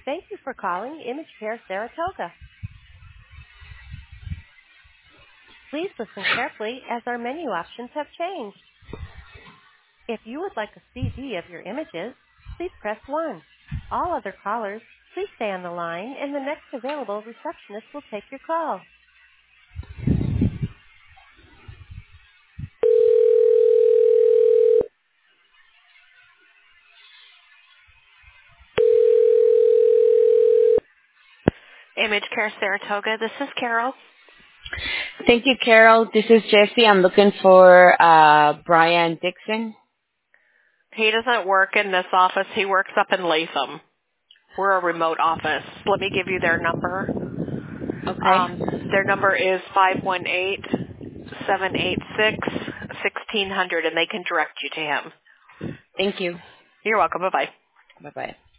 Thank you for calling Image Care Saratoga. Please listen carefully as our menu options have changed. If you would like a CD of your images, please press 1. All other callers, please stay on the line and the next available receptionist will take your call. Image Care Saratoga, this is Carol. Thank you, Carol. This is Jessie. I'm looking for Brian Dixon. He doesn't work in this office. He works up in Latham. We're a remote office. Let me give you their number. Okay. Their number is 518-786-1600, and they can direct you to him. Thank you. You're welcome. Bye-bye. Bye-bye.